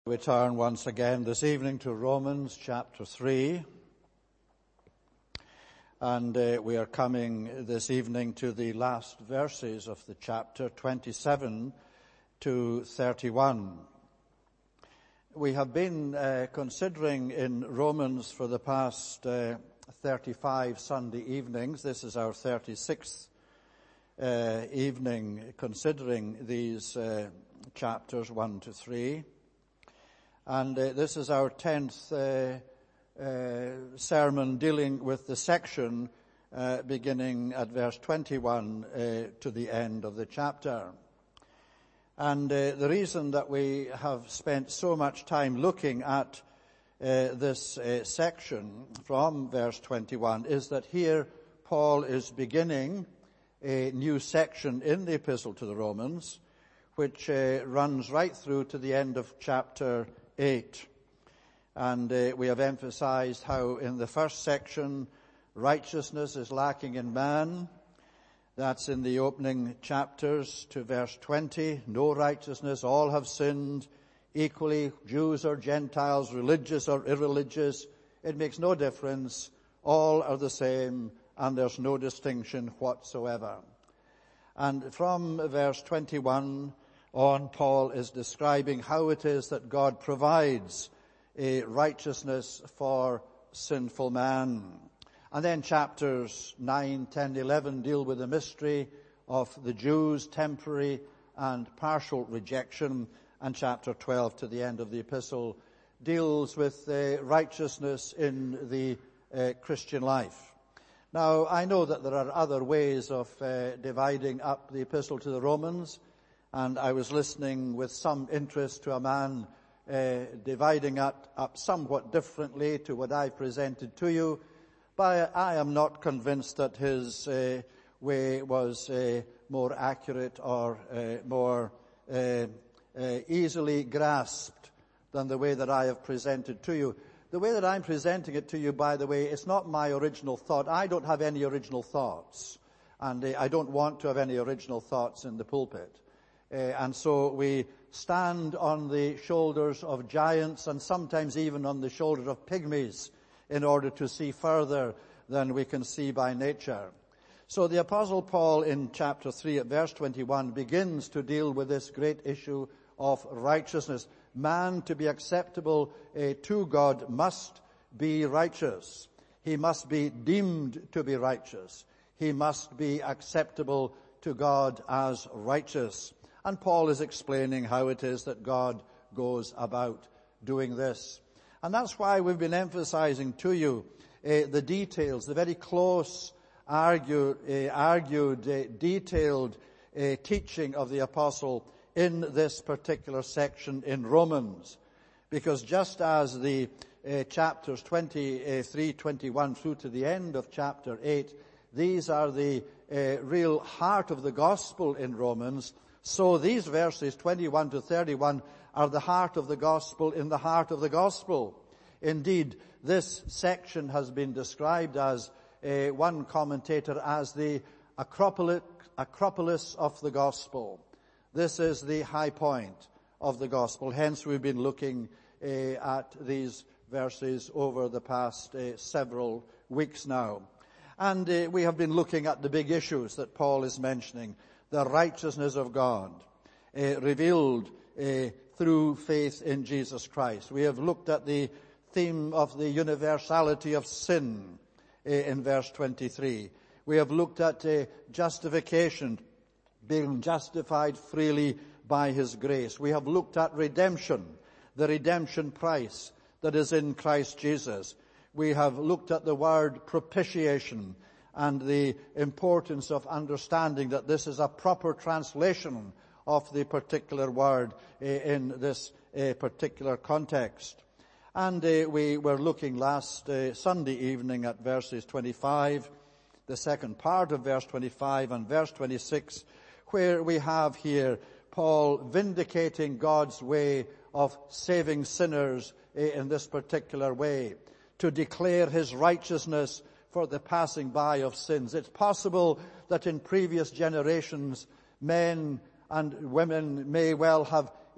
We turn once again this evening to Romans chapter 3, and we are coming this evening to the last verses of the chapter, 27 to 31. We have been considering in Romans for the past 35 Sunday evenings. This is our 36th evening considering these chapters 1 to 3. And this is our 10th sermon dealing with the section beginning at verse 21 to the end of the chapter. And the reason that we have spent so much time looking at this section from verse 21 is that here Paul is beginning a new section in the Epistle to the Romans, which runs right through to the end of chapter 8. And we have emphasized how in the first section righteousness is lacking in man. That's in the opening chapters to verse 20. No righteousness, all have sinned equally, Jews or Gentiles, religious or irreligious. It makes no difference. All are the same and there's no distinction whatsoever. And from verse 21 on, Paul is describing how it is that God provides a righteousness for sinful man. And then chapters 9, 10, 11 deal with the mystery of the Jews' temporary and partial rejection. And chapter 12 to the end of the epistle deals with righteousness in the Christian life. Now, I know that there are other ways of dividing up the epistle to the Romans. And I was listening with some interest to a man dividing up somewhat differently to what I've presented to you. But I am not convinced that his way was more accurate or more easily grasped than the way that I have presented to you. The way that I'm presenting it to you, by the way, is not my original thought. I don't have any original thoughts. And I don't want to have any original thoughts in the pulpit. And so we stand on the shoulders of giants and sometimes even on the shoulders of pygmies in order to see further than we can see by nature. So the Apostle Paul in chapter 3 at verse 21 begins to deal with this great issue of righteousness. Man, to be acceptable to God, must be righteous. He must be deemed to be righteous. He must be acceptable to God as righteous. And Paul is explaining how it is that God goes about doing this. And that's why we've been emphasizing to you the details, the very close, argued, detailed teaching of the apostle in this particular section in Romans. Because just as the chapters 23, 21 through to the end of chapter 8, these are the real heart of the gospel in Romans. So these verses 21 to 31 are the heart of the gospel in the heart of the gospel. Indeed, this section has been described as one commentator as the Acropolis of the gospel. This is the high point of the gospel. Hence, we've been looking at these verses over the past several weeks now. And we have been looking at the big issues that Paul is mentioning. The righteousness of God, revealed through faith in Jesus Christ. We have looked at the theme of the universality of sin in verse 23. We have looked at justification, being justified freely by His grace. We have looked at redemption, the redemption price that is in Christ Jesus. We have looked at the word propitiation, and the importance of understanding that this is a proper translation of the particular word in this particular context. And we were looking last Sunday evening at verses 25, the second part of verse 25 and verse 26, where we have here Paul vindicating God's way of saving sinners in this particular way, to declare His righteousness for the passing by of sins. It's possible that in previous generations, men and women may well have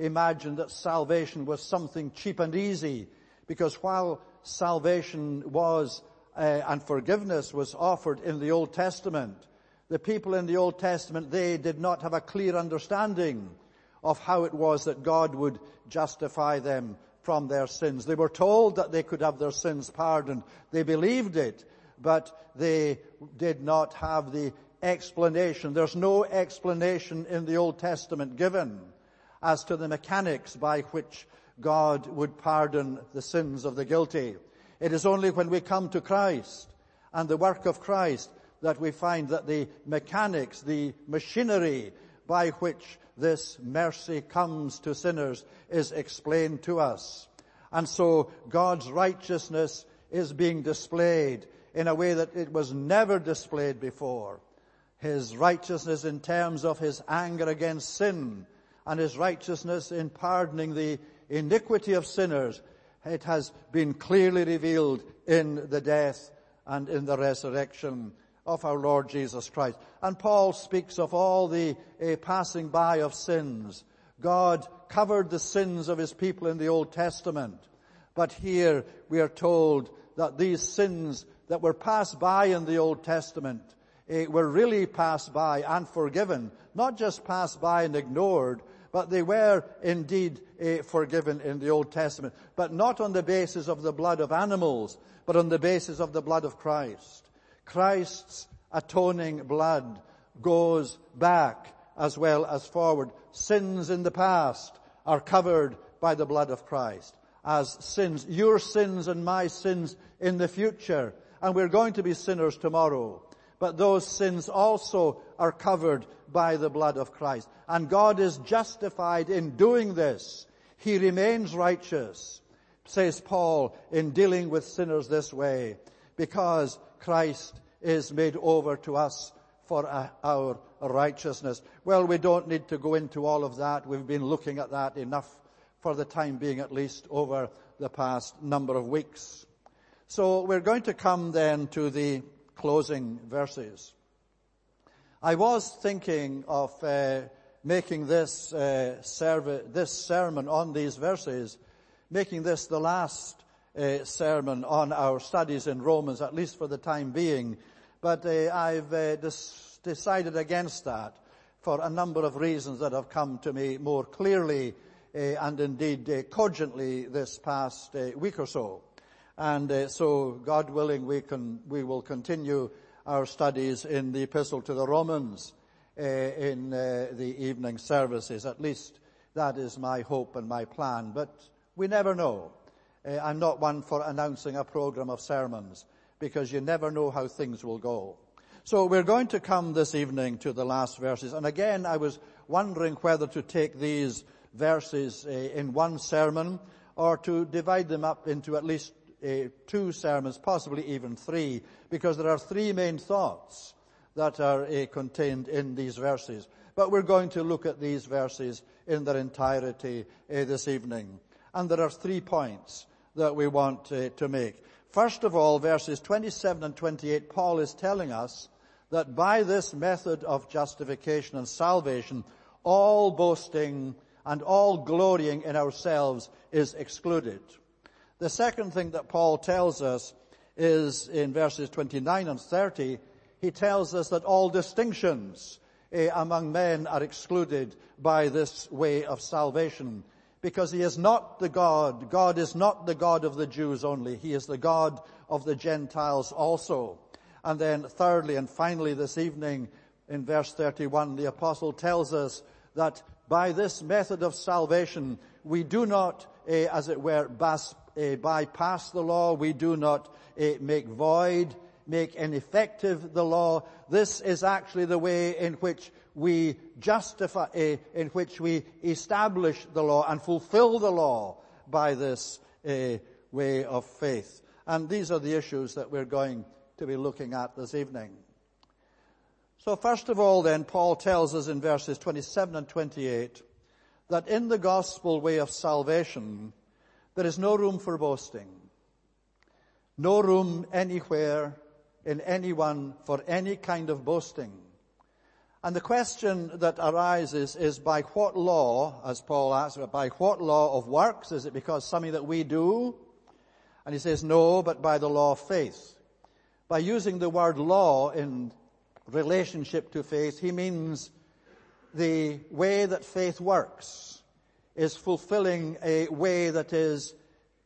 imagined that salvation was something cheap and easy, because while salvation was and forgiveness was offered in the Old Testament, the people in the Old Testament, they did not have a clear understanding of how it was that God would justify them from their sins. They were told that they could have their sins pardoned. They believed it, but they did not have the explanation. There's no explanation in the Old Testament given as to the mechanics by which God would pardon the sins of the guilty. It is only when we come to Christ and the work of Christ that we find that the mechanics, the machinery by which this mercy comes to sinners is explained to us. And so God's righteousness is being displayed in a way that it was never displayed before. His righteousness in terms of his anger against sin, and his righteousness in pardoning the iniquity of sinners, it has been clearly revealed in the death and in the resurrection of our Lord Jesus Christ. And Paul speaks of all the passing by of sins. God covered the sins of his people in the Old Testament. But here we are told that these sins that were passed by in the Old Testament were really passed by and forgiven. Not just passed by and ignored, but they were indeed forgiven in the Old Testament. But not on the basis of the blood of animals, but on the basis of the blood of Christ. Christ's atoning blood goes back as well as forward. Sins in the past are covered by the blood of Christ. As sins, your sins and my sins in the future. And we're going to be sinners tomorrow. But those sins also are covered by the blood of Christ. And God is justified in doing this. He remains righteous, says Paul, in dealing with sinners this way, because Christ is made over to us for our righteousness. Well, we don't need to go into all of that. We've been looking at that enough for the time being, at least over the past number of weeks. So we're going to come then to the closing verses. I was thinking of making this sermon on these verses, making this the last sermon on our studies in Romans, at least for the time being. But I've decided against that for a number of reasons that have come to me more clearly and indeed cogently this past week or so. And so, God willing, we will continue our studies in the Epistle to the Romans in the evening services. At least that is my hope and my plan. But we never know. I'm not one for announcing a program of sermons, because you never know how things will go. So we're going to come this evening to the last verses. And again, I was wondering whether to take these verses in one sermon or to divide them up into at least 2 sermons, possibly even 3, because there are 3 main thoughts that are contained in these verses. But we're going to look at these verses in their entirety this evening. And there are 3 points that we want to make. First of all, verses 27 and 28, Paul is telling us that by this method of justification and salvation, all boasting and all glorying in ourselves is excluded. The second thing that Paul tells us is in verses 29 and 30, he tells us that all distinctions among men are excluded by this way of salvation, because he is not the God is not the God of the Jews only. He is the God of the Gentiles also. And then thirdly and finally this evening in verse 31, the apostle tells us that by this method of salvation, we do not, as it were, bypass the law. We do not make void, make ineffective the law. This is actually the way in which we justify, in which we establish the law and fulfill the law by this way of faith. And these are the issues that we're going to be looking at this evening. So first of all then, Paul tells us in verses 27 and 28 that in the gospel way of salvation, there is no room for boasting. No room anywhere in anyone for any kind of boasting. And the question that arises is, by what law, as Paul asks, by what law of works? Is it because something that we do? And he says, no, but by the law of faith. By using the word law in relationship to faith, he means the way that faith works is fulfilling a way that is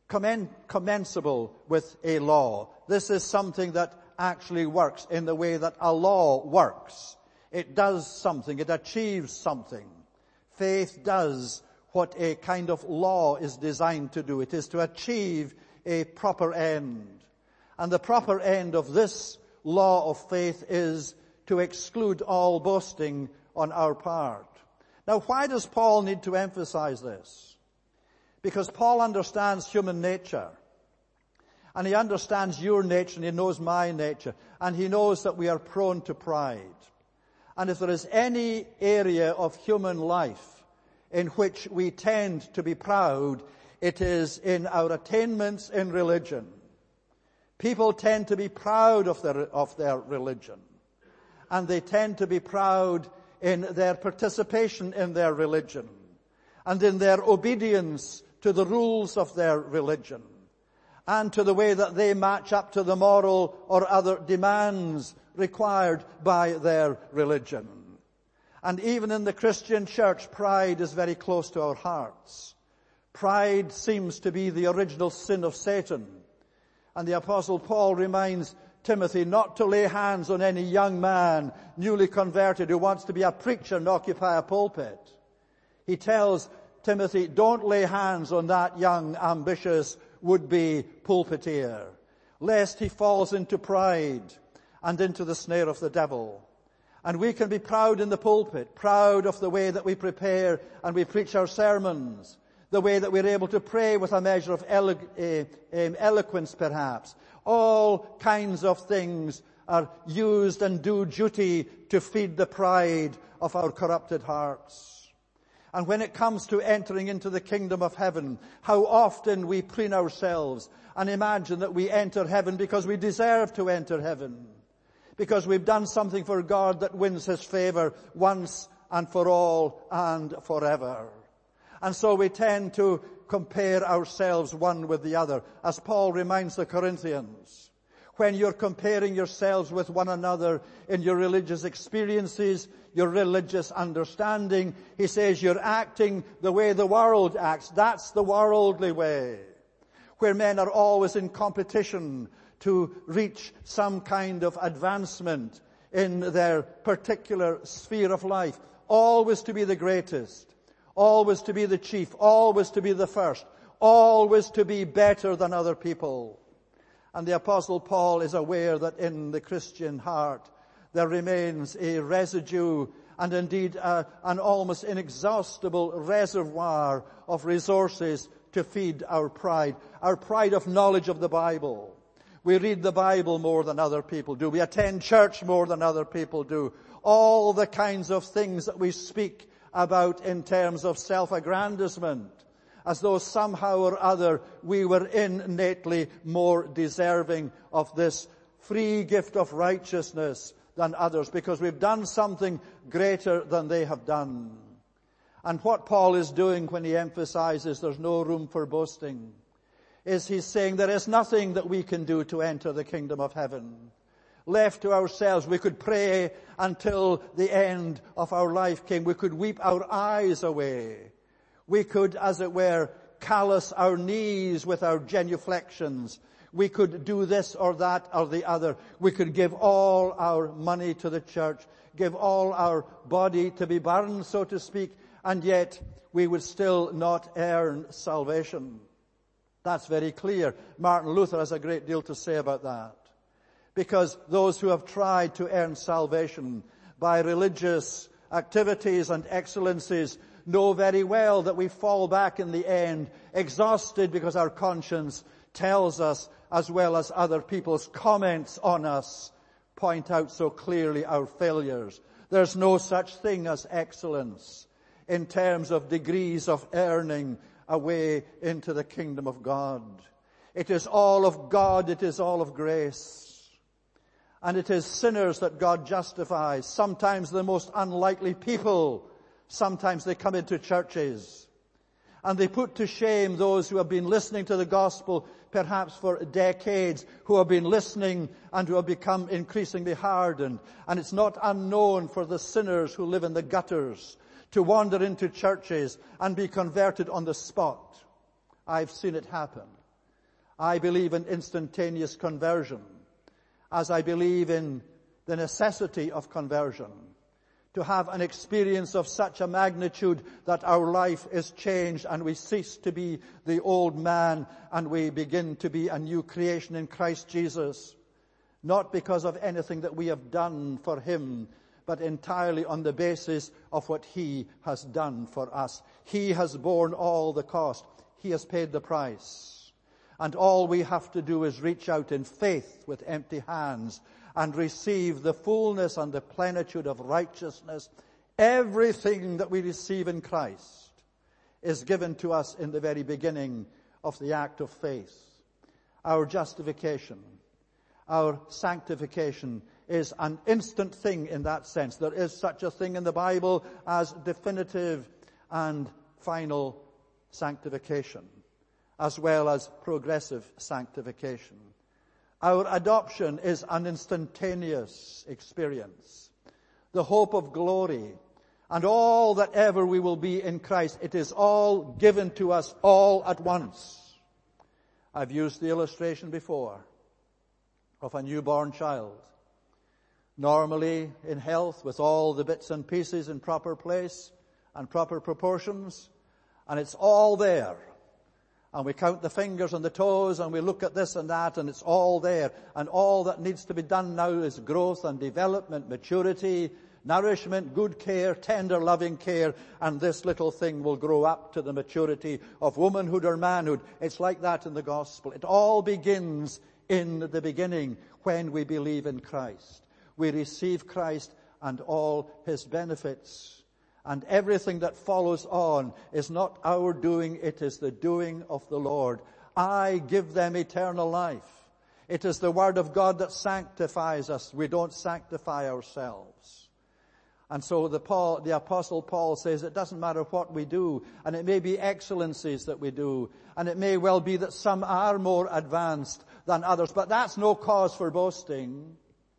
commensable with a law. This is something that actually works in the way that a law works. It does something. It achieves something. Faith does what a kind of law is designed to do. It is to achieve a proper end. And the proper end of this law of faith is to exclude all boasting on our part. Now, why does Paul need to emphasize this? Because Paul understands human nature. And he understands your nature, and he knows my nature. And he knows that we are prone to pride. And if there is any area of human life in which we tend to be proud, it is in our attainments in religion. People tend to be proud of their religion. And they tend to be proud in their participation in their religion. And in their obedience to the rules of their religion. And to the way that they match up to the moral or other demands required by their religion. And even in the Christian church, pride is very close to our hearts. Pride seems to be the original sin of Satan. And the Apostle Paul reminds Timothy not to lay hands on any young man, newly converted, who wants to be a preacher and occupy a pulpit. He tells Timothy, don't lay hands on that young, ambitious, would-be pulpiteer, lest he falls into pride and into the snare of the devil. And we can be proud in the pulpit, proud of the way that we prepare and we preach our sermons, the way that we're able to pray with a measure of eloquence perhaps. All kinds of things are used and do duty to feed the pride of our corrupted hearts. And when it comes to entering into the kingdom of heaven, how often we preen ourselves and imagine that we enter heaven because we deserve to enter heaven. Because we've done something for God that wins His favor once and for all and forever. And so we tend to compare ourselves one with the other. As Paul reminds the Corinthians, when you're comparing yourselves with one another in your religious experiences, your religious understanding, he says you're acting the way the world acts. That's the worldly way, where men are always in competition to reach some kind of advancement in their particular sphere of life. Always to be the greatest, always to be the chief, always to be the first, always to be better than other people. And the Apostle Paul is aware that in the Christian heart there remains a residue and indeed an almost inexhaustible reservoir of resources to feed our pride of knowledge of the Bible. We read the Bible more than other people do. We attend church more than other people do. All the kinds of things that we speak about in terms of self-aggrandizement, as though somehow or other we were innately more deserving of this free gift of righteousness than others, because we've done something greater than they have done. And what Paul is doing when he emphasizes there's no room for boasting is he's saying there is nothing that we can do to enter the kingdom of heaven. Left to ourselves, we could pray until the end of our life came. We could weep our eyes away. We could, as it were, callous our knees with our genuflections. We could do this or that or the other. We could give all our money to the church, give all our body to be burned, so to speak, and yet we would still not earn salvation. That's very clear. Martin Luther has a great deal to say about that. Because those who have tried to earn salvation by religious activities and excellencies know very well that we fall back in the end exhausted, because our conscience tells us, as well as other people's comments on us point out so clearly our failures. There's no such thing as excellence in terms of degrees of earning a way into the kingdom of God. It is all of God. It is all of grace. And it is sinners that God justifies. Sometimes the most unlikely people. Sometimes they come into churches and they put to shame those who have been listening to the gospel perhaps for decades, who have been listening and who have become increasingly hardened. And it's not unknown for the sinners who live in the gutters to wander into churches and be converted on the spot. I've seen it happen. I believe in instantaneous conversion, as I believe in the necessity of conversion, to have an experience of such a magnitude that our life is changed and we cease to be the old man and we begin to be a new creation in Christ Jesus, not because of anything that we have done for him, but entirely on the basis of what he has done for us. He has borne all the cost. He has paid the price. And all we have to do is reach out in faith with empty hands and receive the fullness and the plenitude of righteousness. Everything that we receive in Christ is given to us in the very beginning of the act of faith. Our justification, our sanctification is an instant thing in that sense. There is such a thing in the Bible as definitive and final sanctification, as well as progressive sanctification. Our adoption is an instantaneous experience. The hope of glory and all that ever we will be in Christ, it is all given to us all at once. I've used the illustration before of a newborn child, normally in health with all the bits and pieces in proper place and proper proportions, and it's all there. And we count the fingers and the toes and we look at this and that and it's all there. And all that needs to be done now is growth and development, maturity, nourishment, good care, tender, loving care. And this little thing will grow up to the maturity of womanhood or manhood. It's like that in the gospel. It all begins in the beginning when we believe in Christ. We receive Christ and all his benefits. And everything that follows on is not our doing, it is the doing of the Lord. I give them eternal life. It is the word of God that sanctifies us. We don't sanctify ourselves. And so the Apostle Paul says it doesn't matter what we do, and it may be excellencies that we do, and it may well be that some are more advanced than others, but that's no cause for boasting.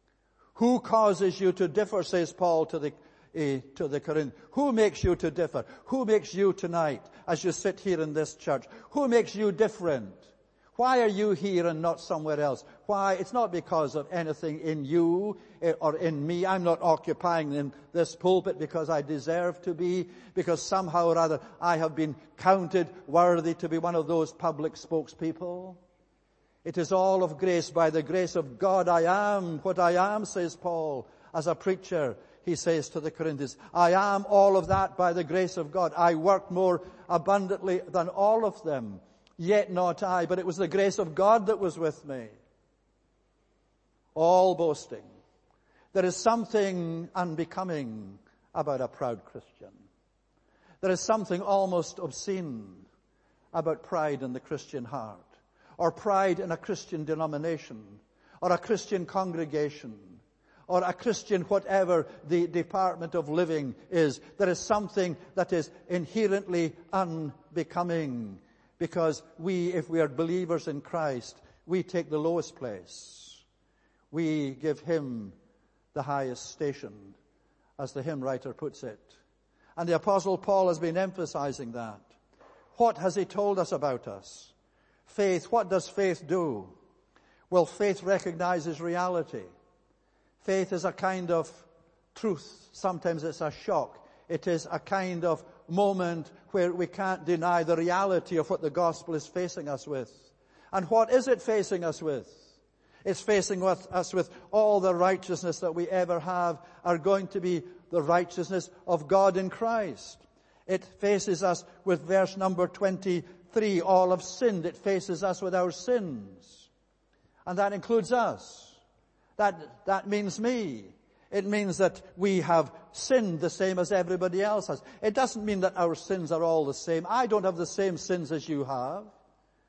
Who causes you to differ, says Paul to the Corinthians. Who makes you to differ? Who makes you tonight as you sit here in this church? Who makes you different? Why are you here and not somewhere else? Why? It's not because of anything in you or in me. I'm not occupying in this pulpit because I deserve to be, because somehow or other I have been counted worthy to be one of those public spokespeople. It is all of grace. By the grace of God I am what I am, says Paul, as a preacher. He says to the Corinthians, I am all of that by the grace of God. I worked more abundantly than all of them, yet not I, but it was the grace of God that was with me. All boasting. There is something unbecoming about a proud Christian. There is something almost obscene about pride in the Christian heart, or pride in a Christian denomination, or a Christian congregation, or a Christian, whatever the department of living is. There is something that is inherently unbecoming, because we, if we are believers in Christ, we take the lowest place. We give him the highest station, as the hymn writer puts it. And the Apostle Paul has been emphasizing that. What has he told us about us? Faith, what does faith do? Well, faith recognizes reality. Faith is a kind of truth. Sometimes it's a shock. It is a kind of moment where we can't deny the reality of what the gospel is facing us with. And what is it facing us with? It's facing us with all the righteousness that we ever have are going to be the righteousness of God in Christ. It faces us with verse number 23, all have sinned. It faces us with our sins. And that includes us. That means me. It means that we have sinned the same as everybody else has. It doesn't mean that our sins are all the same. I don't have the same sins as you have.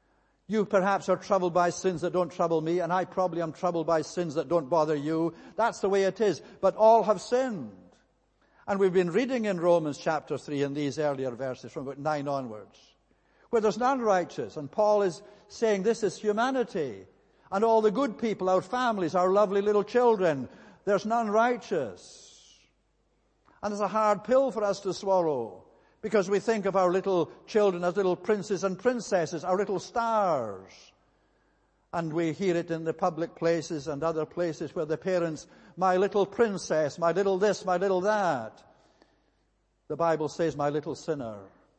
You perhaps are troubled by sins that don't trouble me, and I probably am troubled by sins that don't bother you. That's the way it is. But all have sinned. And we've been reading in Romans chapter 3 in these earlier verses from about 9 onwards, where there's none righteous. And Paul is saying this is humanity. And all the good people, our families, our lovely little children, there's none righteous. And it's a hard pill for us to swallow, because we think of our little children as little princes and princesses, our little stars. And we hear it in the public places and other places where the parents, my little princess, my little this, my little that. The Bible says, my little sinner.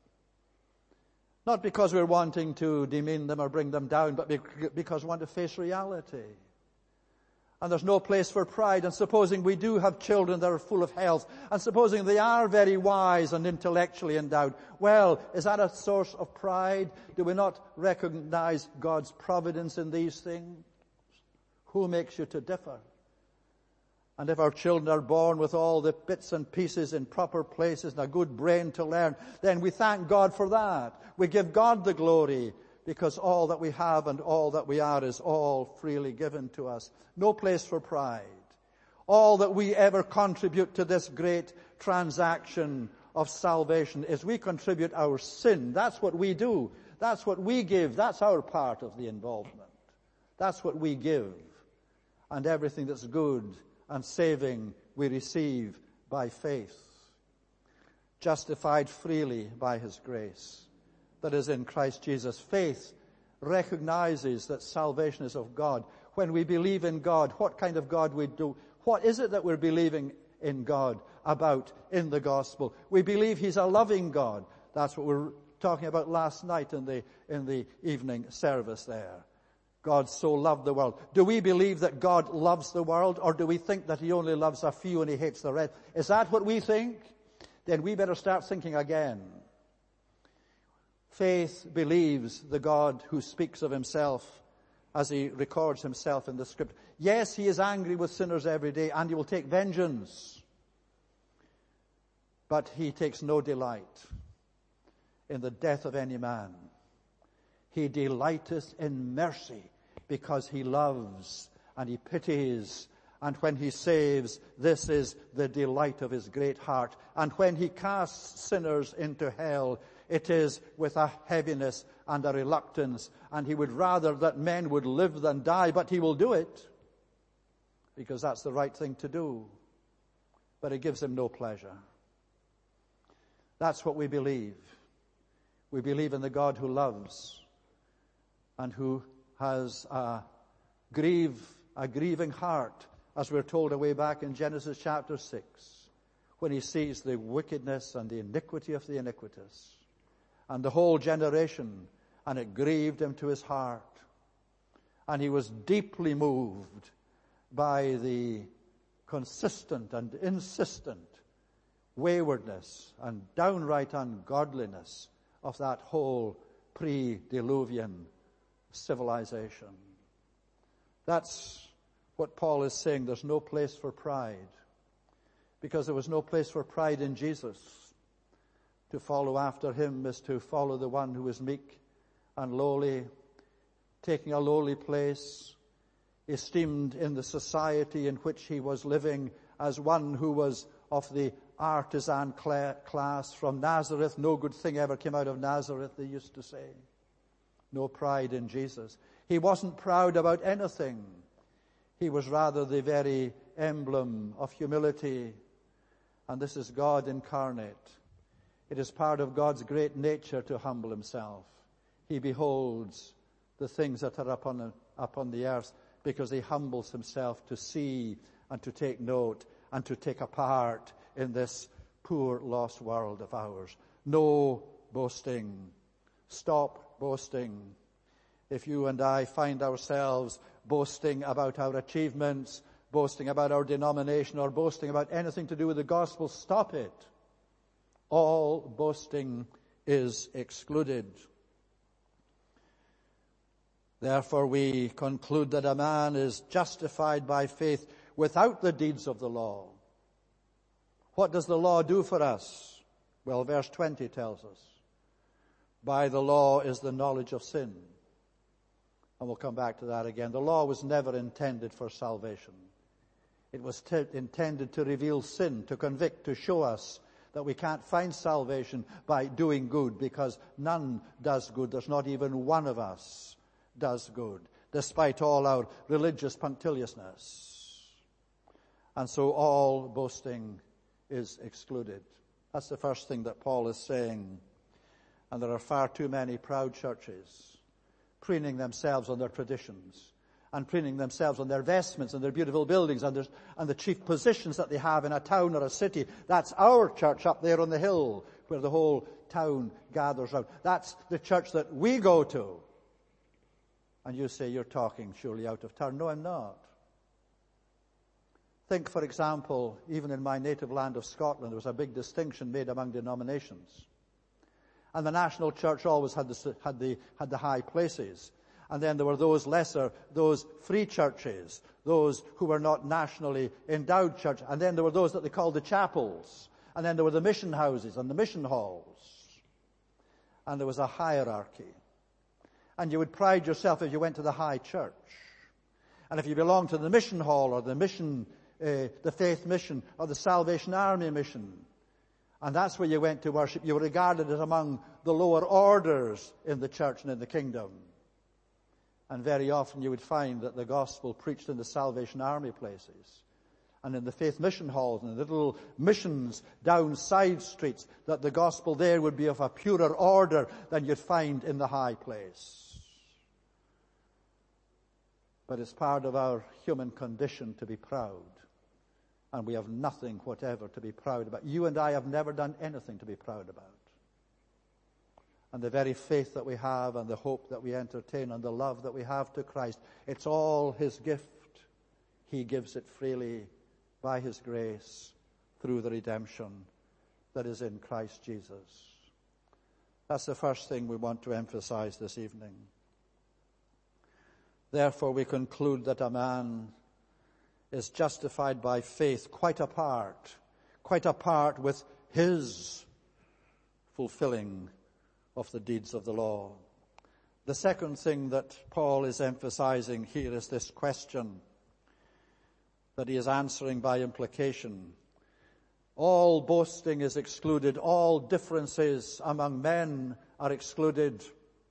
Not because we're wanting to demean them or bring them down, but because we want to face reality. And there's no place for pride. And supposing we do have children that are full of health, and supposing they are very wise and intellectually endowed, well, is that a source of pride? Do we not recognize God's providence in these things? Who makes you to differ? And if our children are born with all the bits and pieces in proper places and a good brain to learn, then we thank God for that. We give God the glory, because all that we have and all that we are is all freely given to us. No place for pride. All that we ever contribute to this great transaction of salvation is we contribute our sin. That's what we do. That's what we give. That's our part of the involvement. That's what we give. And everything that's good and saving we receive by faith. Justified freely by His grace that is in Christ Jesus. Faith recognizes that salvation is of God. When we believe in God, what kind of God we do? What is it that we're believing in God about in the gospel? We believe He's a loving God. That's what we were talking about last night in the evening service there. God so loved the world. Do we believe that God loves the world, or do we think that He only loves a few and He hates the rest? Is that what we think? Then we better start thinking again. Faith believes the God who speaks of Himself as He records Himself in the Scripture. Yes, He is angry with sinners every day, and He will take vengeance. But He takes no delight in the death of any man. He delighteth in mercy, because He loves and He pities. And when He saves, this is the delight of His great heart. And when He casts sinners into hell, it is with a heaviness and a reluctance. And He would rather that men would live than die, but He will do it, because that's the right thing to do. But it gives Him no pleasure. That's what we believe. We believe in the God who loves and who has a grieving heart, as we're told away back in Genesis chapter 6, when He sees the wickedness and the iniquity of the iniquitous and the whole generation, and it grieved Him to His heart. And He was deeply moved by the consistent and insistent waywardness and downright ungodliness of that whole pre-Diluvian civilization. That's what Paul is saying. There's no place for pride, because there was no place for pride in Jesus. To follow after Him is to follow the one who is meek and lowly, taking a lowly place, esteemed in the society in which He was living as one who was of the artisan class from Nazareth. No good thing ever came out of Nazareth, they used to say. No pride in Jesus. He wasn't proud about anything. He was rather the very emblem of humility. And this is God incarnate. It is part of God's great nature to humble Himself. He beholds the things that are upon the earth, because He humbles Himself to see and to take note and to take a part in this poor lost world of ours. No boasting. Stop boasting. If you and I find ourselves boasting about our achievements, boasting about our denomination, or boasting about anything to do with the gospel, stop it. All boasting is excluded. Therefore we conclude that a man is justified by faith without the deeds of the law. What does the law do for us? Well, verse 20 tells us. By the law is the knowledge of sin. And we'll come back to that again. The law was never intended for salvation. It was intended to reveal sin, to convict, to show us that we can't find salvation by doing good, because none does good. There's not even one of us does good, despite all our religious punctiliousness. And so all boasting is excluded. That's the first thing that Paul is saying. And there are far too many proud churches preening themselves on their traditions and preening themselves on their vestments and their beautiful buildings and the chief positions that they have in a town or a city. That's our church up there on the hill where the whole town gathers round. That's the church that we go to. And you say, you're talking surely out of turn. No, I'm not. Think, for example, even in my native land of Scotland, there was a big distinction made among denominations. And the national church always had the high places. And then there were those lesser, those free churches, those who were not nationally endowed church. And then there were those that they called the chapels. And then there were the mission houses and the mission halls. And there was a hierarchy. And you would pride yourself if you went to the high church. And if you belonged to the mission hall or the mission, the faith mission or the Salvation Army mission, and that's where you went to worship, you were regarded as among the lower orders in the church and in the kingdom. And very often you would find that the gospel preached in the Salvation Army places and in the faith mission halls and the little missions down side streets, that the gospel there would be of a purer order than you'd find in the high place. But it's part of our human condition to be proud. And we have nothing whatever to be proud about. You and I have never done anything to be proud about. And the very faith that we have and the hope that we entertain and the love that we have to Christ, it's all His gift. He gives it freely by His grace through the redemption that is in Christ Jesus. That's the first thing we want to emphasize this evening. Therefore, we conclude that a man is justified by faith quite apart with his fulfilling of the deeds of the law. The second thing that Paul is emphasizing here is this question that he is answering by implication. All boasting is excluded. All differences among men are excluded.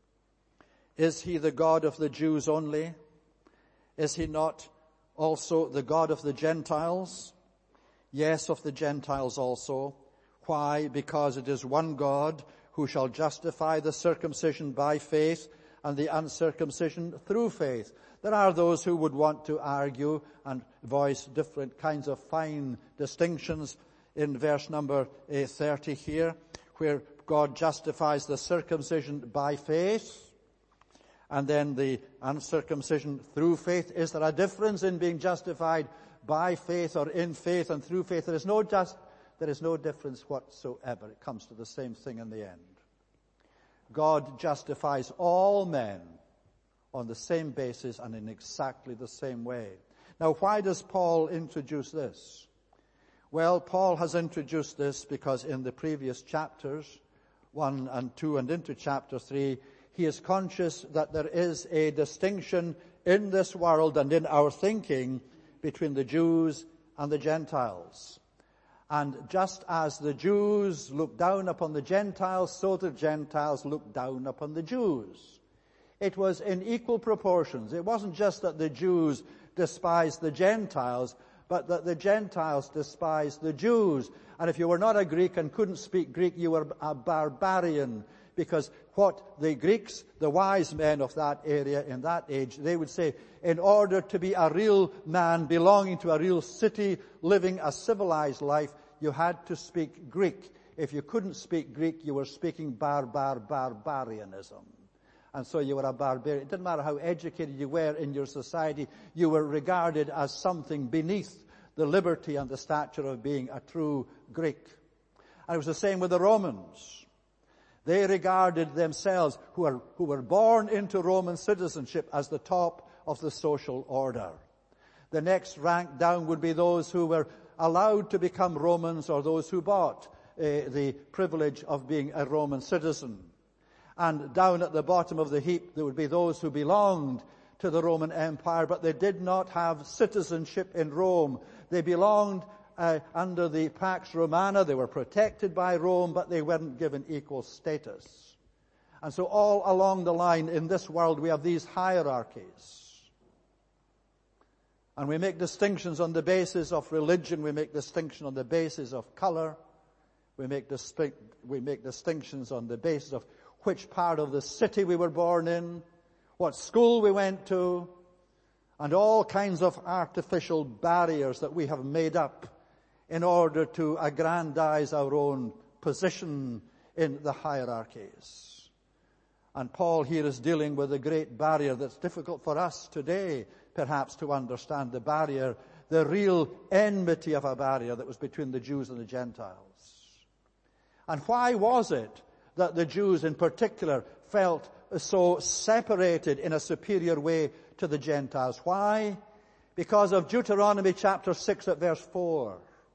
Is he the God of the Jews only? Is he not also the God of the Gentiles? Yes, of the Gentiles also. Why? Because it is one God who shall justify the circumcision by faith and the uncircumcision through faith. There are those who would want to argue and voice different kinds of fine distinctions in verse number 30 here, where God justifies the circumcision by faith and then the uncircumcision through faith. Is there a difference in being justified by faith or in faith and through faith? There is no difference whatsoever. It comes to the same thing in the end. God justifies all men on the same basis and in exactly the same way. Now, why does Paul introduce this? Well, Paul has introduced this because in the previous chapters, 1 and 2 and into chapter 3, he is conscious that there is a distinction in this world and in our thinking between the Jews and the Gentiles. And just as the Jews look down upon the Gentiles, so the Gentiles look down upon the Jews. It was in equal proportions. It wasn't just that the Jews despised the Gentiles, but that the Gentiles despised the Jews. And if you were not a Greek and couldn't speak Greek, you were a barbarian. Because what the Greeks, the wise men of that area in that age, they would say, in order to be a real man belonging to a real city, living a civilized life, you had to speak Greek. If you couldn't speak Greek, you were speaking barbarianism. And so you were a barbarian. It didn't matter how educated you were in your society, you were regarded as something beneath the liberty and the stature of being a true Greek. And it was the same with the Romans. They regarded themselves, who were born into Roman citizenship, as the top of the social order. The next rank down would be those who were allowed to become Romans or those who bought the privilege of being a Roman citizen. And down at the bottom of the heap, there would be those who belonged to the Roman Empire, but they did not have citizenship in Rome. They belonged under the Pax Romana. They were protected by Rome, but they weren't given equal status. And so all along the line in this world we have these hierarchies. And we make distinctions on the basis of religion. We make distinctions on the basis of color. We make distinctions on the basis of which part of the city we were born in, what school we went to, and all kinds of artificial barriers that we have made up in order to aggrandize our own position in the hierarchies. And Paul here is dealing with a great barrier that's difficult for us today, perhaps, to understand. The barrier, the real enmity of a barrier that was between the Jews and the Gentiles. And why was it that the Jews in particular felt so separated in a superior way to the Gentiles? Why? Because of Deuteronomy chapter 6 at verse 4.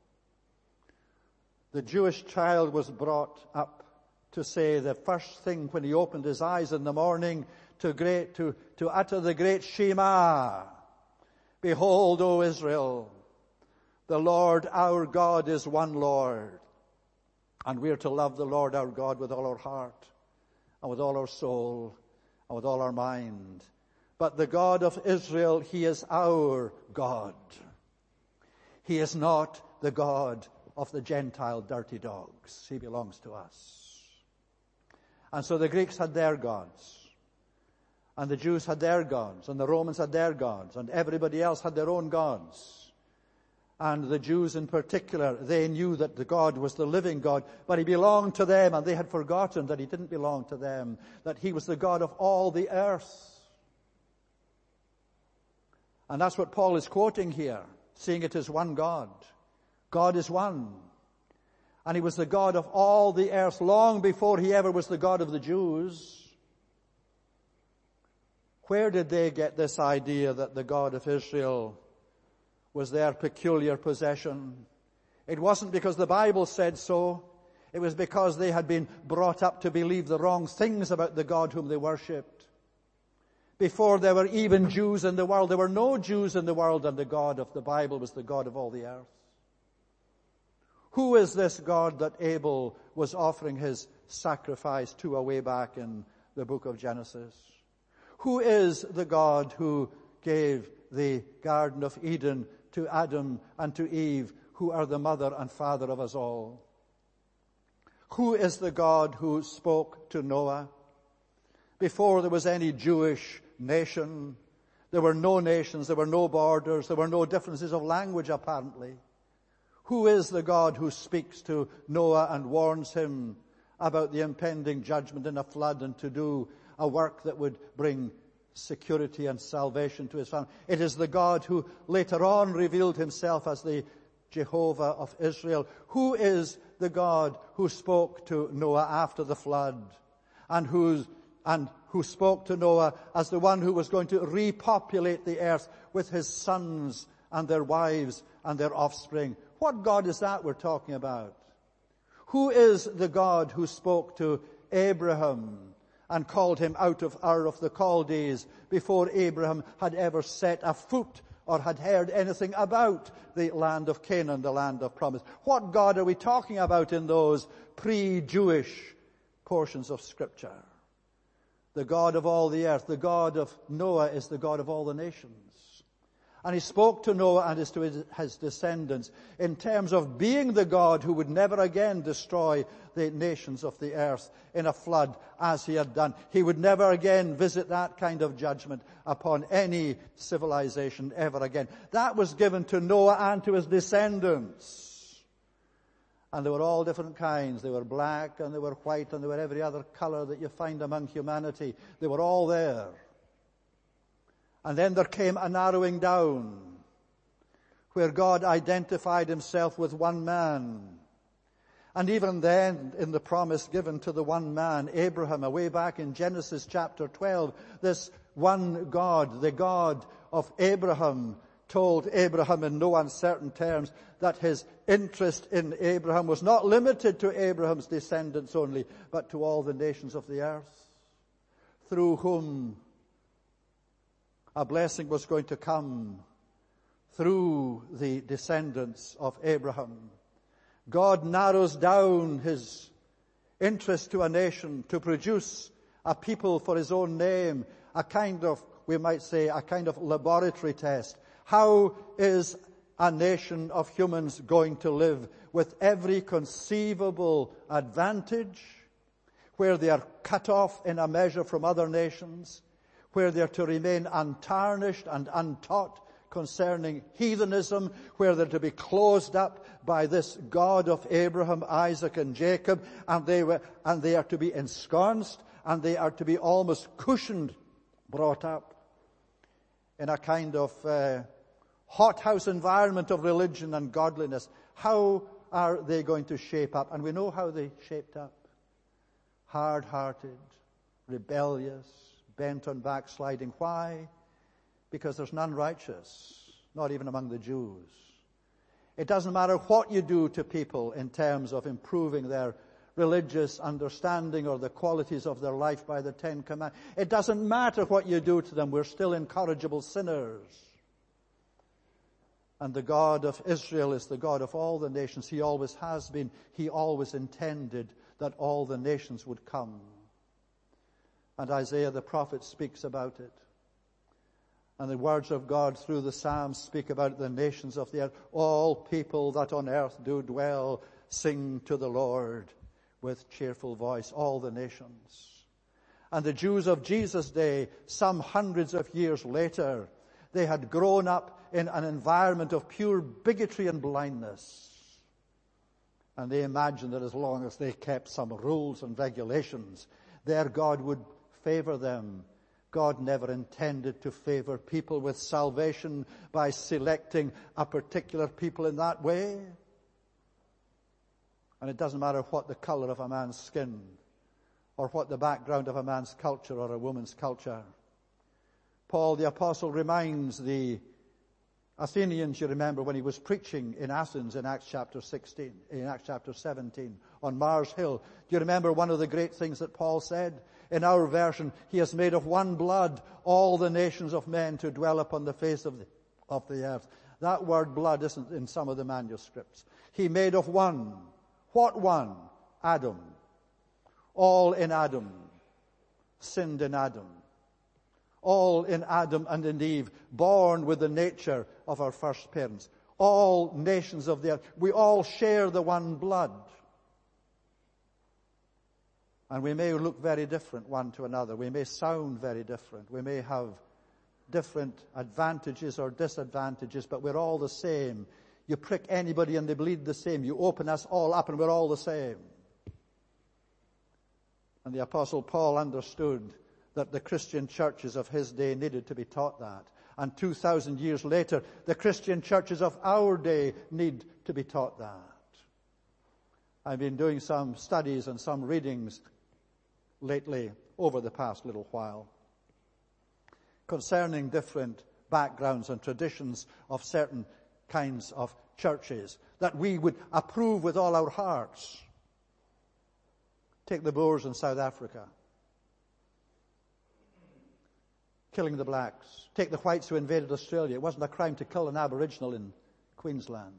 The Jewish child was brought up to say the first thing when he opened his eyes in the morning to utter the great Shema. Behold, O Israel, the Lord our God is one Lord. And we are to love the Lord our God with all our heart, and with all our soul, and with all our mind. But the God of Israel, He is our God. He is not the God of the Gentile dirty dogs. He belongs to us. And so the Greeks had their gods, and the Jews had their gods, and the Romans had their gods, and everybody else had their own gods. And the Jews in particular, they knew that the God was the living God, but He belonged to them, and they had forgotten that He didn't belong to them, that He was the God of all the earth. And that's what Paul is quoting here, seeing it as one God. God is one. And He was the God of all the earth long before He ever was the God of the Jews. Where did they get this idea that the God of Israel was their peculiar possession? It wasn't because the Bible said so. It was because they had been brought up to believe the wrong things about the God whom they worshipped. Before there were even Jews in the world, there were no Jews in the world, and the God of the Bible was the God of all the earth. Who is this God that Abel was offering his sacrifice to away back in the book of Genesis? Who is the God who gave the Garden of Eden to Adam and to Eve, who are the mother and father of us all? Who is the God who spoke to Noah? Before there was any Jewish nation, there were no nations, there were no borders, there were no differences of language apparently. Who is the God who speaks to Noah and warns him about the impending judgment in a flood and to do a work that would bring security and salvation to his family? It is the God who later on revealed Himself as the Jehovah of Israel. Who is the God who spoke to Noah after the flood and who spoke to Noah as the one who was going to repopulate the earth with his sons and their wives and their offspring? What God is that we're talking about? Who is the God who spoke to Abraham and called him out of Ur of the Chaldees before Abraham had ever set a foot or had heard anything about the land of Canaan, the land of promise? What God are we talking about in those pre-Jewish portions of Scripture? The God of all the earth. The God of Noah is the God of all the nations. And He spoke to Noah and to his descendants in terms of being the God who would never again destroy the nations of the earth in a flood as He had done. He would never again visit that kind of judgment upon any civilization ever again. That was given to Noah and to his descendants. And they were all different kinds. They were black and they were white and they were every other color that you find among humanity. They were all there. And then there came a narrowing down where God identified Himself with one man. And even then, in the promise given to the one man, Abraham, away back in Genesis chapter 12, this one God, the God of Abraham, told Abraham in no uncertain terms that His interest in Abraham was not limited to Abraham's descendants only, but to all the nations of the earth, through whom A blessing was going to come through the descendants of Abraham. God narrows down his interest to a nation to produce a people for his own name, a kind of, we might say, a kind of laboratory test. How is a nation of humans going to live with every conceivable advantage, where they are cut off in a measure from other nations, where they are to remain untarnished and untaught concerning heathenism, where they're to be closed up by this God of Abraham, Isaac, and Jacob, and they are to be ensconced, and they are to be almost cushioned, brought up in a kind of hothouse environment of religion and godliness. How are they going to shape up? And we know how they shaped up. Hard-hearted, rebellious, bent on backsliding. Why? Because there's none righteous, not even among the Jews. It doesn't matter what you do to people in terms of improving their religious understanding or the qualities of their life by the Ten Commandments. It doesn't matter what you do to them. We're still incorrigible sinners. And the God of Israel is the God of all the nations. He always has been. He always intended that all the nations would come. And Isaiah the prophet speaks about it. And the words of God through the Psalms speak about the nations of the earth. All people that on earth do dwell, sing to the Lord with cheerful voice. All the nations. And the Jews of Jesus' day, some hundreds of years later, they had grown up in an environment of pure bigotry and blindness. And they imagined that as long as they kept some rules and regulations, their God would favor them. God never intended to favor people with salvation by selecting a particular people in that way. And it doesn't matter what the color of a man's skin or what the background of a man's culture or a woman's culture. Paul the Apostle reminds the Athenians, you remember, when he was preaching in Athens in Acts chapter 17 on Mars Hill. Do you remember one of the great things that Paul said? In our version, he has made of one blood all the nations of men to dwell upon the face of the earth. That word blood isn't in some of the manuscripts. He made of one. What one? Adam. All in Adam. Sinned in Adam. All in Adam and in Eve, born with the nature of our first parents. All nations of the earth. We all share the one blood. And we may look very different one to another. We may sound very different. We may have different advantages or disadvantages, but we're all the same. You prick anybody and they bleed the same. You open us all up and we're all the same. And the Apostle Paul understood that the Christian churches of his day needed to be taught that. And 2,000 years later, the Christian churches of our day need to be taught that. I've been doing some studies and some readings lately over the past little while concerning different backgrounds and traditions of certain kinds of churches that we would approve with all our hearts. Take the Boers in South Africa. Killing the blacks. Take the whites who invaded Australia. It wasn't a crime to kill an Aboriginal in Queensland.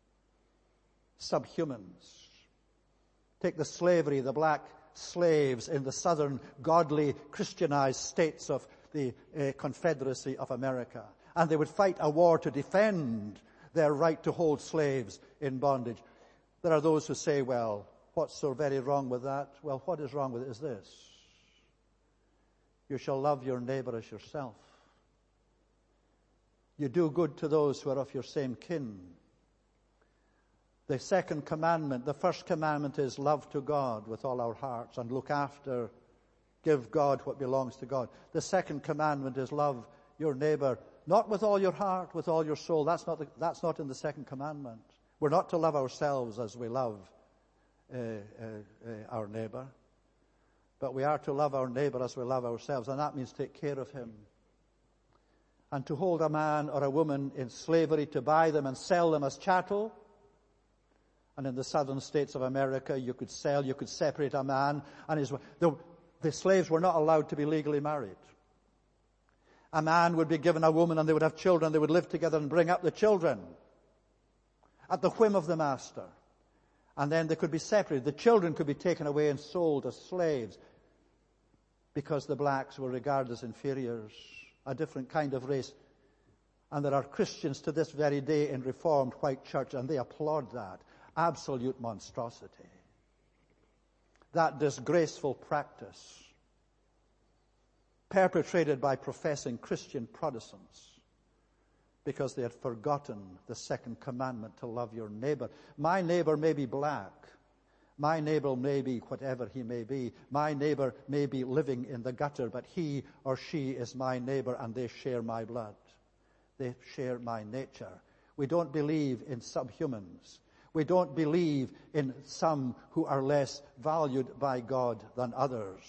Subhumans. Take the slavery, the black slaves in the southern godly Christianized states of the Confederacy of America. And they would fight a war to defend their right to hold slaves in bondage. There are those who say, well, what's so very wrong with that? Well, what is wrong with it is this. You shall love your neighbor as yourself. You do good to those who are of your same kin. The second commandment, the first commandment is love to God with all our hearts and look after, give God what belongs to God. The second commandment is love your neighbor, not with all your heart, with all your soul. That's not in the second commandment. We're not to love ourselves as we love our neighbor. But we are to love our neighbor as we love ourselves, and that means take care of him. And to hold a man or a woman in slavery, to buy them and sell them as chattel. And in the southern states of America, you could separate a man and the slaves were not allowed to be legally married. A man would be given a woman and they would have children. They would live together and bring up the children at the whim of the master. And then they could be separated. The children could be taken away and sold as slaves because the blacks were regarded as inferiors, a different kind of race. And there are Christians to this very day in Reformed white church, and they applaud that. Absolute monstrosity. That disgraceful practice perpetrated by professing Christian Protestants because they had forgotten the second commandment to love your neighbor. My neighbor may be black. My neighbor may be whatever he may be. My neighbor may be living in the gutter, but he or she is my neighbor and they share my blood. They share my nature. We don't believe in subhumans. We don't believe in some who are less valued by God than others.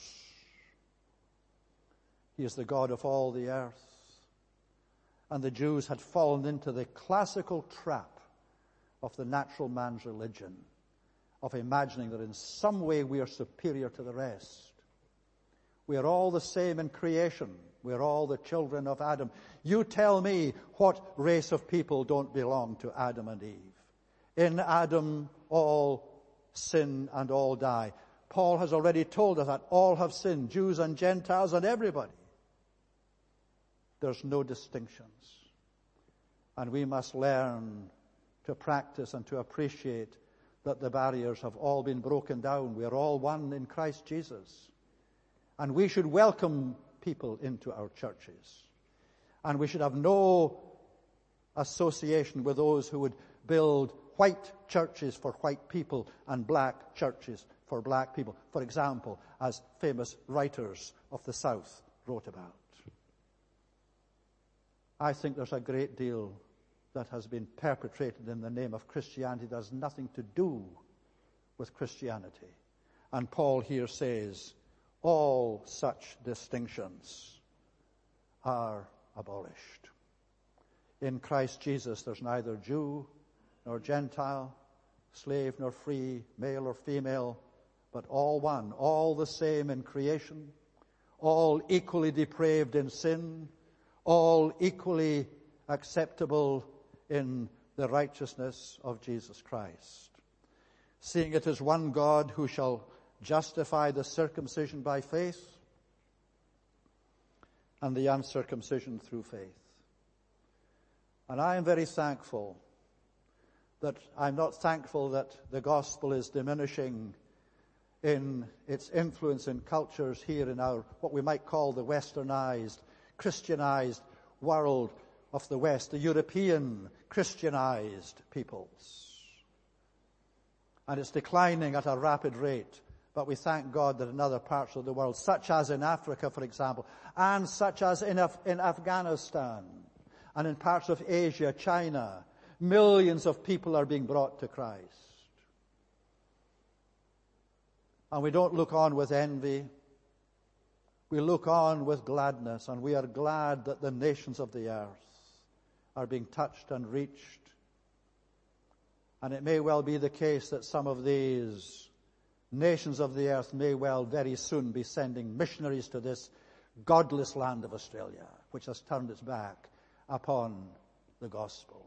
He is the God of all the earth. And the Jews had fallen into the classical trap of the natural man's religion, of imagining that in some way we are superior to the rest. We are all the same in creation. We are all the children of Adam. You tell me what race of people don't belong to Adam and Eve. In Adam all sin and all die. Paul has already told us that all have sinned, Jews and Gentiles and everybody. There's no distinctions. And we must learn to practice and to appreciate that the barriers have all been broken down. We are all one in Christ Jesus. And we should welcome people into our churches. And we should have no association with those who would build white churches for white people and black churches for black people. For example, as famous writers of the South wrote about. I think there's a great deal that has been perpetrated in the name of Christianity that has nothing to do with Christianity. And Paul here says, all such distinctions are abolished. In Christ Jesus, there's neither Jew nor Gentile, slave nor free, male or female, but all one, all the same in creation, all equally depraved in sin, all equally acceptable in the righteousness of Jesus Christ. Seeing it is one God who shall justify the circumcision by faith and the uncircumcision through faith. And I am very thankful that I'm not thankful that the gospel is diminishing in its influence in cultures here in our, what we might call the westernized, Christianized world of the West, the European Christianized peoples. And it's declining at a rapid rate. But we thank God that in other parts of the world, such as in Africa, for example, and such as in Afghanistan, and in parts of Asia, China, millions of people are being brought to Christ. And we don't look on with envy. We look on with gladness, and we are glad that the nations of the earth are being touched and reached. And it may well be the case that some of these nations of the earth may well very soon be sending missionaries to this godless land of Australia, which has turned its back upon the gospel.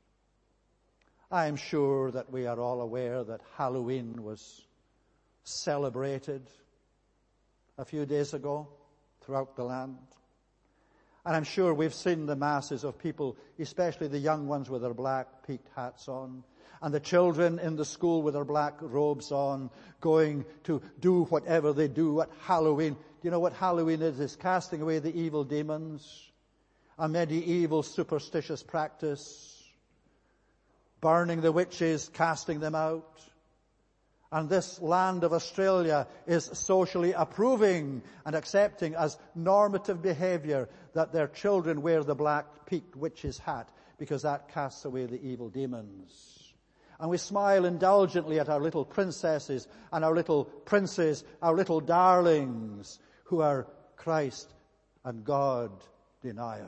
I am sure that we are all aware that Halloween was celebrated a few days ago throughout the land. And I'm sure we've seen the masses of people, especially the young ones with their black peaked hats on, and the children in the school with their black robes on, going to do whatever they do at Halloween. Do you know what Halloween is? It's casting away the evil demons, a medieval superstitious practice, burning the witches, casting them out. And this land of Australia is socially approving and accepting as normative behavior that their children wear the black peaked witch's hat because that casts away the evil demons. And we smile indulgently at our little princesses and our little princes, our little darlings who are Christ and God deniers.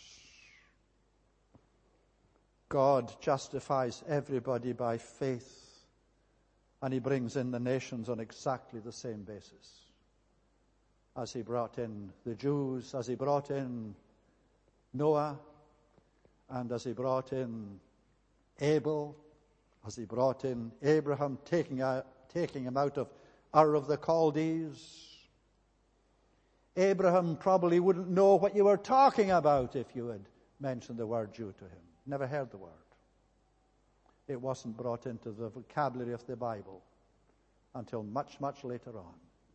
God justifies everybody by faith. And he brings in the nations on exactly the same basis. As he brought in the Jews, as he brought in Noah, and as he brought in Abel, as he brought in Abraham, taking him out of Ur of the Chaldees. Abraham probably wouldn't know what you were talking about if you had mentioned the word Jew to him. Never heard the word. It wasn't brought into the vocabulary of the Bible until much, much later on.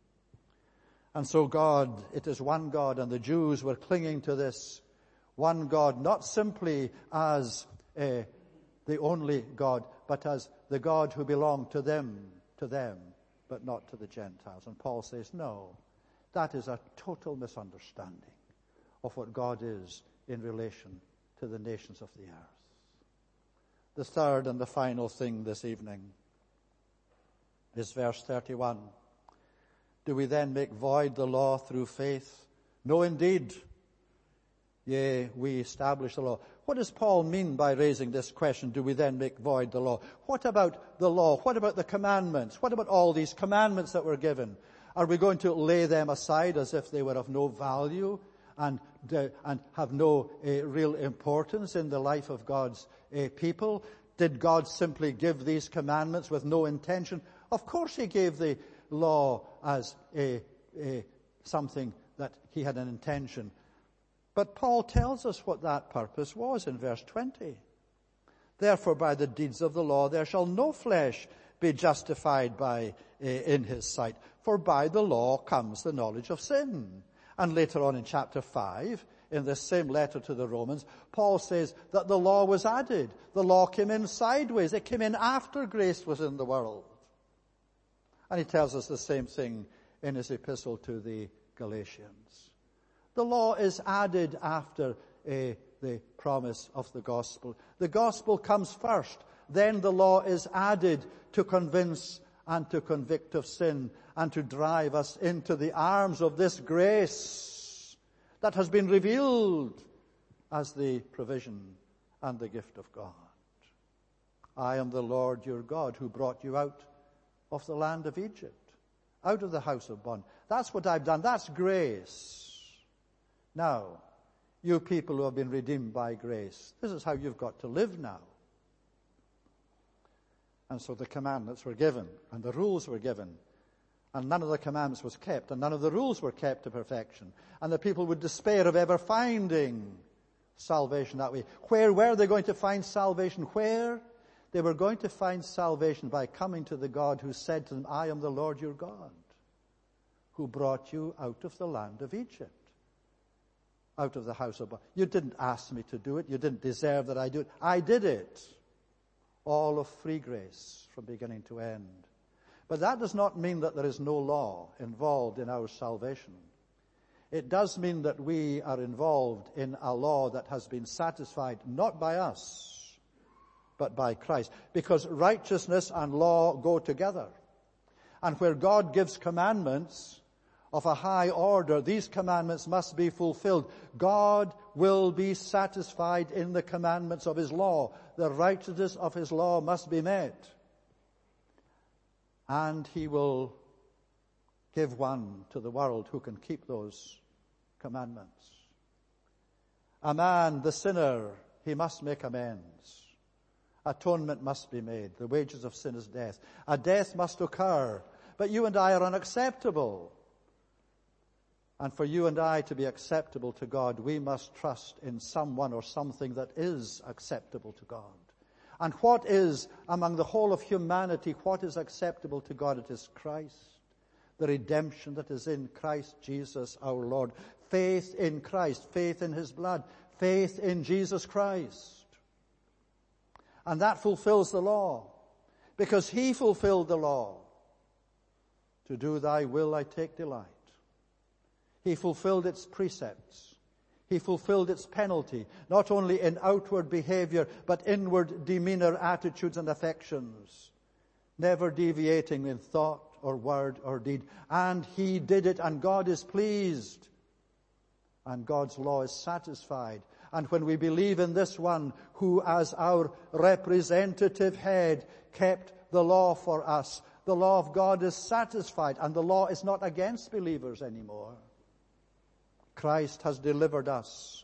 And so God, it is one God, and the Jews were clinging to this one God, not simply as the only God, but as the God who belonged to them, but not to the Gentiles. And Paul says, no, that is a total misunderstanding of what God is in relation to the nations of the earth. The third and the final thing this evening is verse 31. Do we then make void the law through faith? No, indeed. Yea, we establish the law. What does Paul mean by raising this question? Do we then make void the law? What about the law? What about the commandments? What about all these commandments that were given? Are we going to lay them aside as if they were of no value and have no real importance in the life of God's people? Did God simply give these commandments with no intention? Of course he gave the law as something that he had an intention. But Paul tells us what that purpose was in verse 20. Therefore, by the deeds of the law, there shall no flesh be justified in his sight. For by the law comes the knowledge of sin. And later on in chapter 5, in this same letter to the Romans, Paul says that the law was added. The law came in sideways. It came in after grace was in the world. And he tells us the same thing in his epistle to the Galatians. The law is added after the promise of the gospel. The gospel comes first. Then the law is added to convince and to convict of sin and to drive us into the arms of this grace that has been revealed as the provision and the gift of God. I am the Lord your God who brought you out of the land of Egypt, out of the house of bondage. That's what I've done. That's grace. Now, you people who have been redeemed by grace, this is how you've got to live now. And so the commandments were given, and the rules were given, and none of the commandments was kept, and none of the rules were kept to perfection. And the people would despair of ever finding salvation that way. Where were they going to find salvation? Where? They were going to find salvation by coming to the God who said to them, I am the Lord your God, who brought you out of the land of Egypt, out of the house of bondage. You didn't ask me to do it. You didn't deserve that I do it. I did it. All of free grace from beginning to end. But that does not mean that there is no law involved in our salvation. It does mean that we are involved in a law that has been satisfied not by us, but by Christ. Because righteousness and law go together. And where God gives commandments of a high order, these commandments must be fulfilled. God will be satisfied in the commandments of his law. The righteousness of his law must be met. And he will give one to the world who can keep those commandments. A man, the sinner, he must make amends. Atonement must be made. The wages of sin is death. A death must occur. But you and I are unacceptable. And for you and I to be acceptable to God, we must trust in someone or something that is acceptable to God. And what is, among the whole of humanity, what is acceptable to God? It is Christ. The redemption that is in Christ Jesus our Lord. Faith in Christ, faith in his blood, faith in Jesus Christ. And that fulfills the law, because he fulfilled the law. To do thy will I take delight. He fulfilled its precepts. He fulfilled its penalty, not only in outward behavior, but inward demeanor, attitudes, and affections, never deviating in thought or word or deed. And he did it, and God is pleased. And God's law is satisfied. And when we believe in this one who, as our representative head, kept the law for us, the law of God is satisfied, and the law is not against believers anymore. Christ has delivered us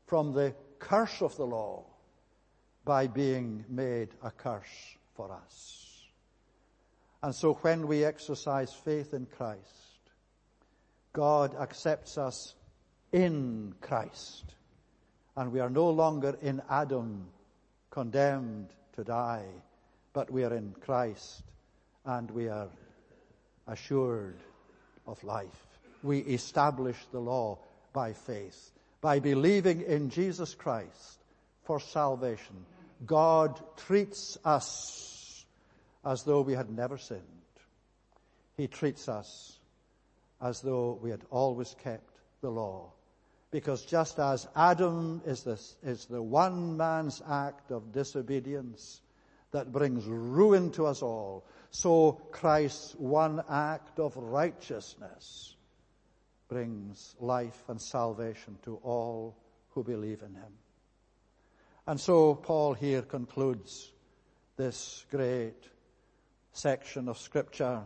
from the curse of the law by being made a curse for us. And so when we exercise faith in Christ, God accepts us in Christ. And we are no longer in Adam, condemned to die, but we are in Christ, and we are assured of life. We establish the law by faith. By believing in Jesus Christ for salvation, God treats us as though we had never sinned. He treats us as though we had always kept the law. Because just as Adam is the one man's act of disobedience that brings ruin to us all, so Christ's one act of righteousness brings life and salvation to all who believe in him. And so Paul here concludes this great section of Scripture.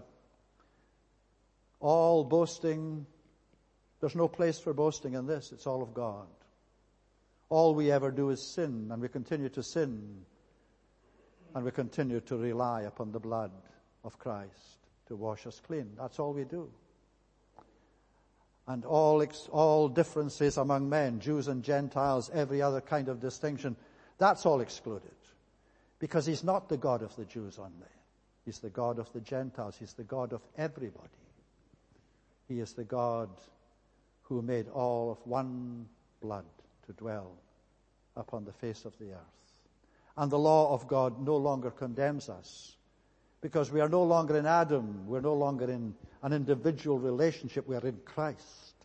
All boasting, there's no place for boasting in this. It's all of God. All we ever do is sin, and we continue to sin, and we continue to rely upon the blood of Christ to wash us clean. That's all we do. And all differences among men, Jews and Gentiles, every other kind of distinction, that's all excluded. Because he's not the God of the Jews only. He's the God of the Gentiles. He's the God of everybody. He is the God who made all of one blood to dwell upon the face of the earth. And the law of God no longer condemns us, because we are no longer in Adam. We're no longer in an individual relationship. We are in Christ.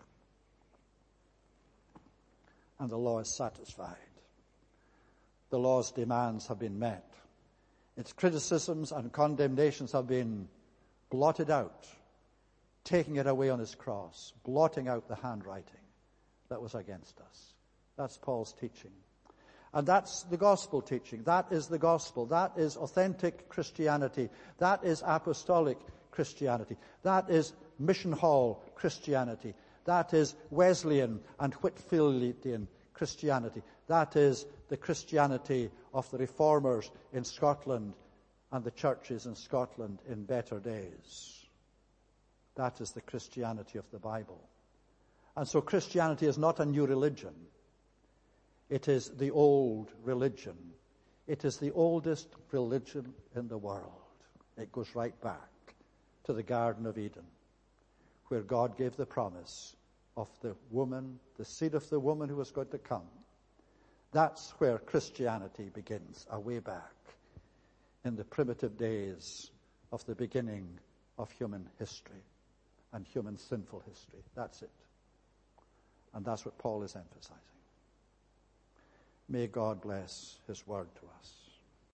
And the law is satisfied. The law's demands have been met. Its criticisms and condemnations have been blotted out, taking it away on his cross, blotting out the handwriting that was against us. That's Paul's teaching. And that's the gospel teaching. That is the gospel. That is authentic Christianity. That is apostolic Christianity. That is mission hall Christianity. That is Wesleyan and Whitfieldian Christianity. That is the Christianity of the reformers in Scotland and the churches in Scotland in better days. That is the Christianity of the Bible. And so Christianity is not a new religion. It is the old religion. It is the oldest religion in the world. It goes right back to the Garden of Eden, where God gave the promise of the woman, the seed of the woman who was going to come. That's where Christianity begins, a way back in the primitive days of the beginning of human history and human sinful history. That's it. And that's what Paul is emphasizing. May God bless his word to us.